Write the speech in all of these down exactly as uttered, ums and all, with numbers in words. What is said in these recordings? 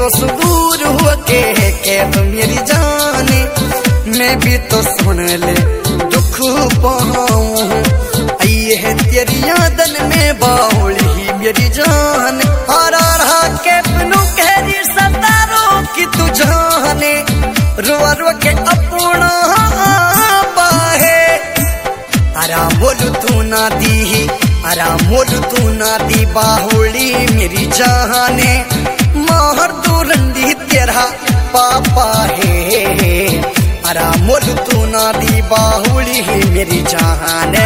तो सुदूर हुआ के कैफ मेरी जाने, मैं भी तो सुन ले दुख पाऊं। आइए है तेरी यादन में बाउली ही मेरी जान, हरा रहा कैफ नु कहरी सतारो कि तू जाने, रोआ रो के अपना बाहे। आराम बोलू तू ना दी, आराम बोलू तू ना दी बाहुली मेरी जाने, माहर दो रंडी तेरा पापा है। आराम बोलू तू ना दी बाहुली मेरी जाने।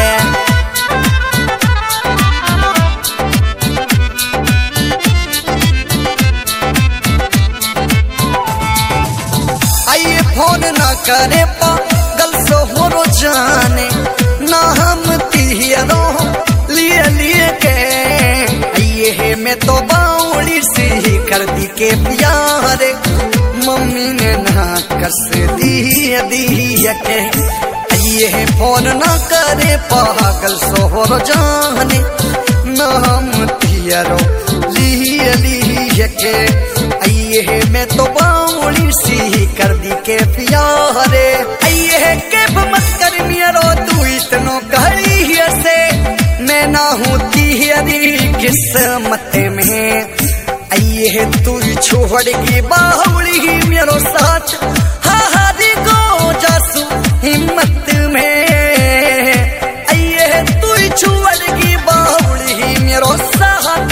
आइए फोन ना करे पागल सो हो रो जाने, ना हम तिहरो लिए लिए के। आइए है मैं तो बाउली से ही कर दी के प्यार, मम्मी ने ना कस दी दी के। आइए है फोन ना करे पागल सो हो रो जाने, ना हम तिहरो लिए लिए के। आइए है मैं तो बाउली से ही कर दी के प्यार। आइए है के मत कर मियारो तू इतनो कहरी से, मैं ना होती हरी किस्मत में। आइए है तू छोड़ के बाहुली ही मेरो साथ, हारी गो जासू हिम्मत में। आइए है तू छोड़ के बाहुली ही मेरो साथ।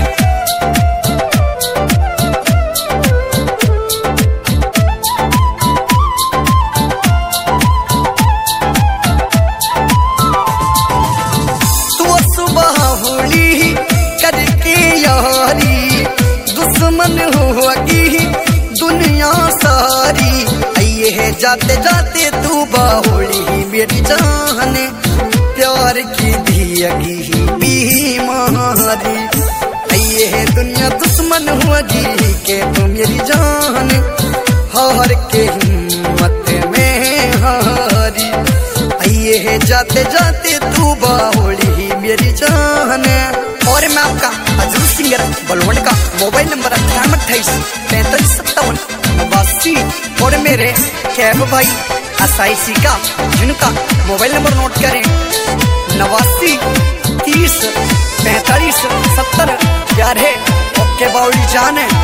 दुश्मन होगी दुनिया सारी, आइए है जाते जाते तू बाहुली मेरी जाने, प्यार की दियगी बीमारी। आइए है दुनिया दुश्मन होगी के तू मेरी जाने, हार के हिम्मत में हारी। आइए है जाते जाते तू बाहुली मेरी जाने। और मैं आपका अजूर सिंगर बलवंत का मोबाइल नंबर अठानवे अट्ठाईस पैंतालीस सत्तावन नवासी, और मेरे कैफ भाई असाईसी का जिनका मोबाइल नंबर नोट करें नवासी तीस पैंतालीस सत्तर ग्यारह। ओके बाउली जान है।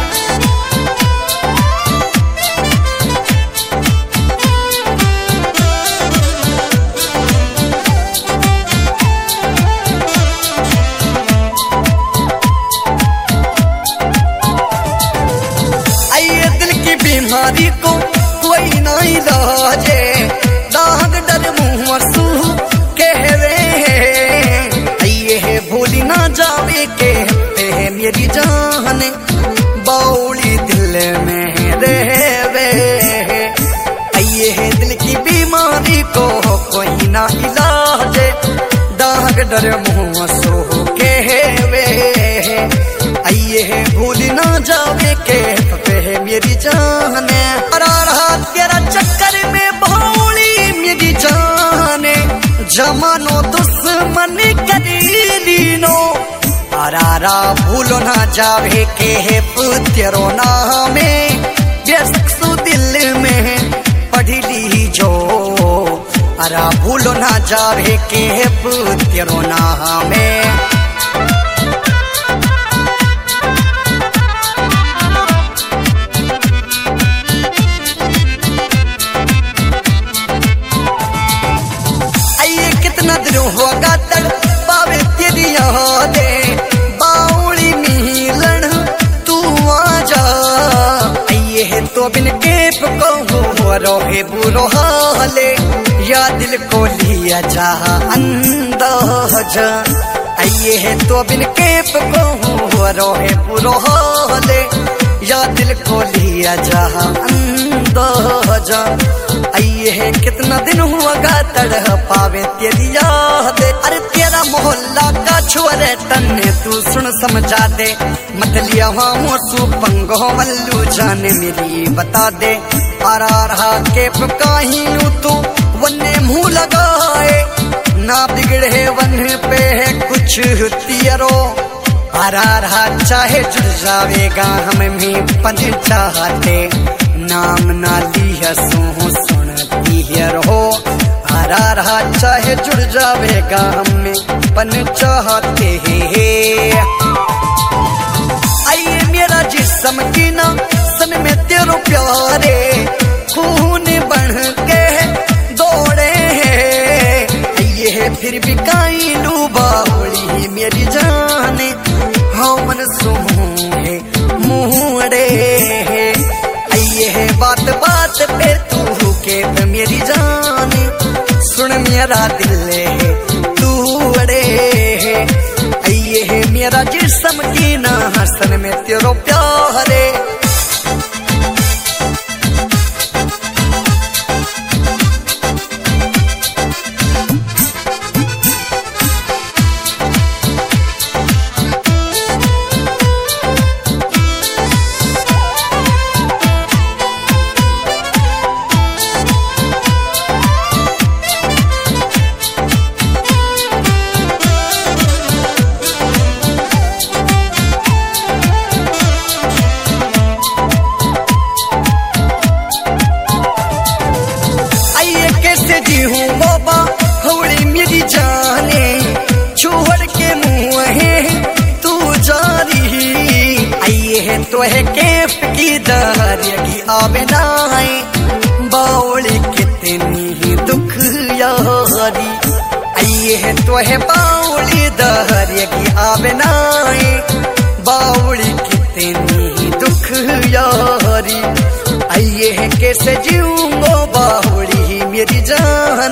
बीमारी को कोई नहीं लाजे, दाग डर मुँह सू कहवे। आइए है भूली ना जावे कहते हैं मेरी जान, बाउली दिल में रहवे। आइए है दिल की बीमारी को कोई ना इलाजे, दाग डर मुँह सू कहवे। आइए है भूली ना जावे कहते हैं मेरी जान, रहा तेरा चक्कर में बाउली मेरी जाने, जमानो दुश्मन करीनो। आरारा भूलो ना जावे के तेरो नामे, व्यस्त दिल में पढ़ ली जो। आरा भूलो ना जावे के तेरो नामे। होगा तड़ पावे तेरी यादें, बाउली मिलन तू आ जा। आइए है तो बिन केप को हो रोहे बुरो हाले, या दिल को लिया जा अंदाज। आइए है तो बिन केप को हो रोहे बुरो हाले, या दिल को लिया जा अंदाज। आइए है कितना दिन हुआ तड़ पावे तेरी याद, अरे तेरा मोहल्ला का छोरे तन्ने तू सुन समझा दे, मत लिया वहाँ सू पंगो मल्लू जाने मेरी बता दे। आरा रहा के पकाही लू तू वन्ने मुँह लगाए, ना बिगड़े वन पे है कुछ तियरो। हरा रहा चाहे जुड़ जावेगा हम में पन चाहते नाम ना लिया सो सुनती है रहो हरा रहा चाहे जुड़ जावेगा हम में पन चाहते हैं आइए मेरा जिस्म की ना सन में तेरो प्यारे खून बन के दौड़े आइए फिर भी काई लूबावली मेरी जाने हाँ मन सुहे मुहरे आइए बात बात पे तू के मेरी जाने सुन मेरा दिल है तू अड़े आइए मेरा जिस्म की ना हसन में तेरो प्यारे तो है केफ की दरिया आवे नाई बावली कितनी ही दुख यारी आइए है तो है बावली दरिया की आवे नाई बावली कितनी ही दुख यारी आइए है कैसे जीऊंगो बावली मेरी जान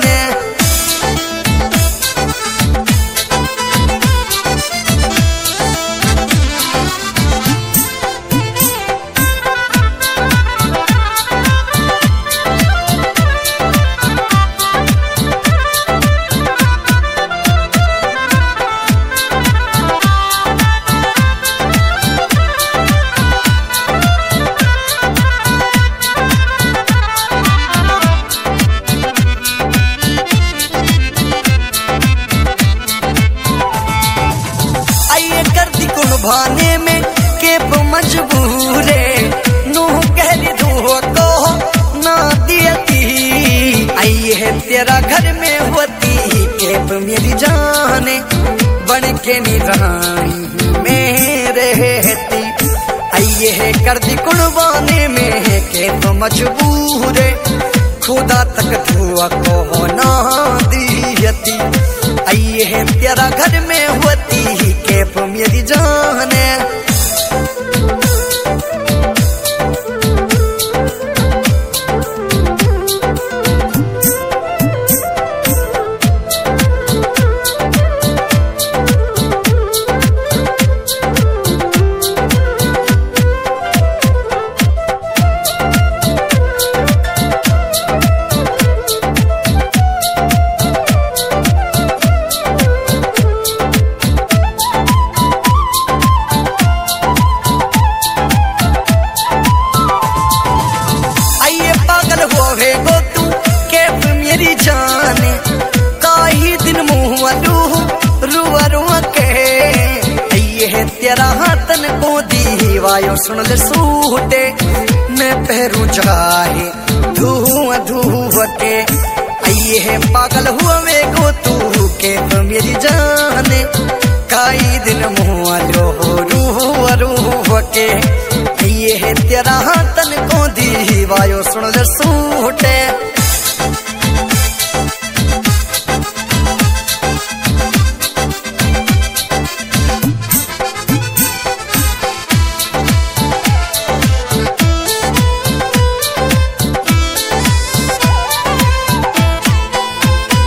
भाने में केप मजबूरे नूह कहरी दूह को ना दियती आई है तेरा घर में होती केप मेरी जाने बन के निरानी में रहती आई है कर दी कुर्बाने में केप मजबूरे खुदा तक धुआ को ना दियती आई है तेरा घर में होती केप मेरी जान तेरा हाथन को दीवायो सुन ले सूटे मैं पहरू जाए धुआ धुआ के आइए है पागल हुआ वे को तू के तो मेरी जाने काई दिन मुआ लो रूह रूह के आइए है तेरा